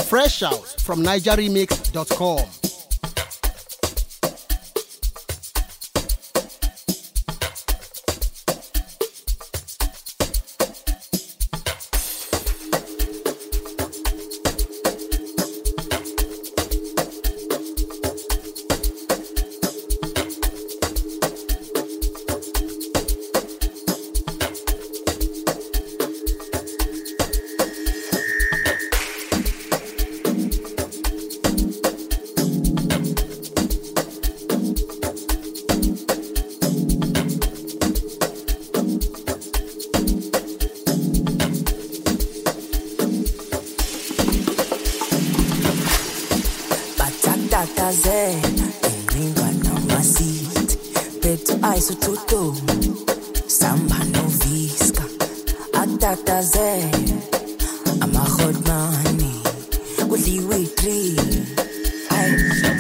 Fresh Out from NigerRemix.com. Tutu samba no viska atataze amahodmani kudliwe tree ay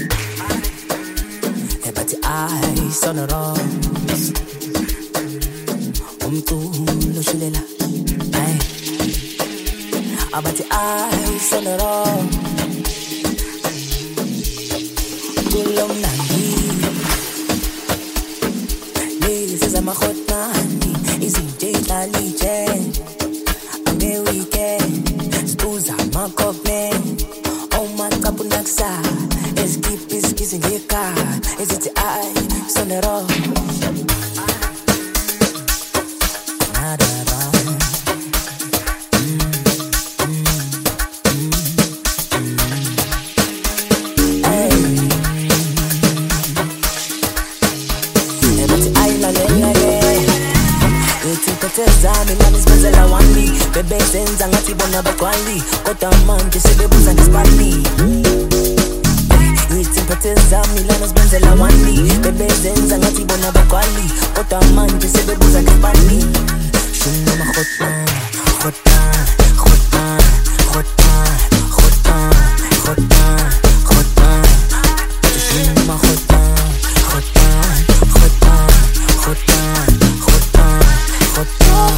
but I son rose umtulo shilela ay but I son rose kulom nandi Mahotmani izinto idlalije ame weekend sibuza amakogne omaqaphu naksa ezikhipha izikizi ngekhaya ezithi I sonero Bebe senza ngathi bona bagcwali kodwa manje sebebuza ngesibani Izimpathe zami lana sibenzela wani Bebe senza ngathi bona bagcwali kodwa manje sebebuza ngesibani Shuna mahotman hotman hotman hotman hotman hotman hotman Shuna mahotman hotman hotman hotman hotman hotman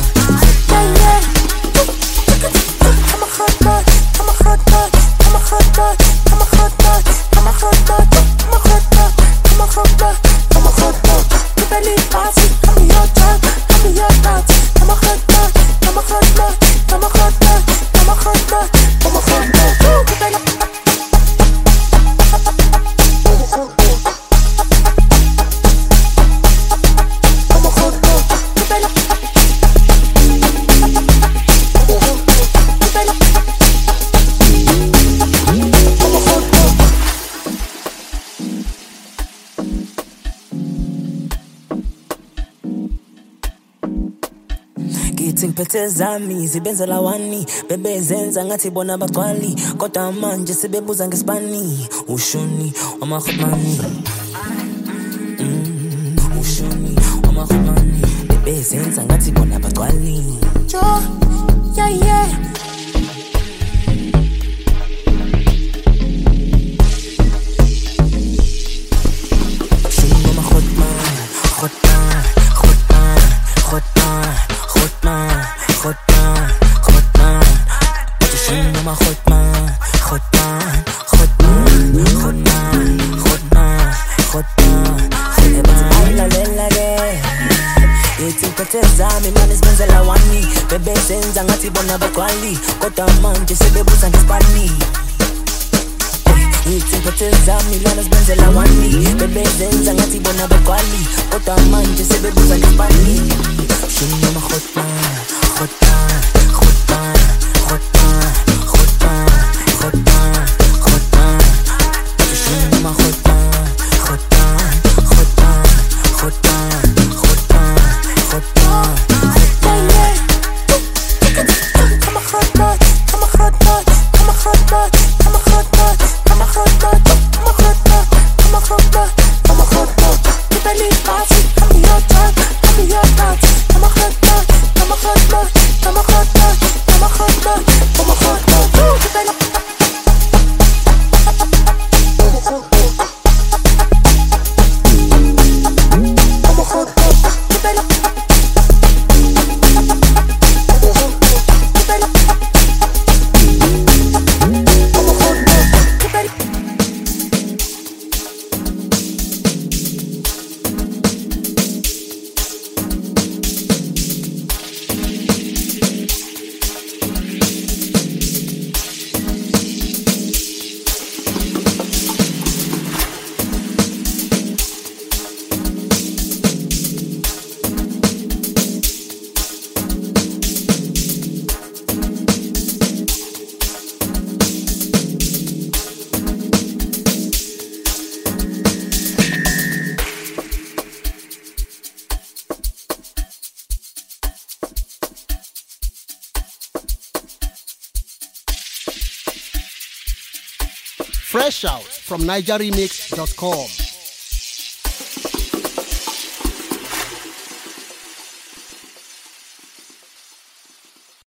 Izimpathe zami zibenzela wani Bebe zenza ngathi bona bagcwali kodwa manje sebebuza ngesibani Ushuni wamahotmani Ushuni wamahotmani Bebe zenza ngathi bona bagcwali Jo, yeah Ushuni wamahotmani Hotman, hotman, hotman Hotman, hotman, hotman Shuna ma hotman, hotman, hotman, hotman, hotman, hotman Eba lalelale Izimpathe zami lana sibenzela wani Bebe senza ngathi bona bagcwali kodwa manje sebebuza ngesibani Izimpathe zami lana sibenzela wani Bebe senza ngathi bona bagcwali kodwa manje sebebuza ngesibani Shuna ma hotman, hotman, hotman, hotman, hotman, hotman, hotman Shuna ma hotman, hotman, hotman, hotman, hotman, hotman, hotman Come a hotman, come a hotman, come a hotman, come a hotman, come a hotman, come a hotman, come a hotman, come a hotman You believe party, come be your time, come be your dance Come a hotman Fresh out from NigerRemix.com.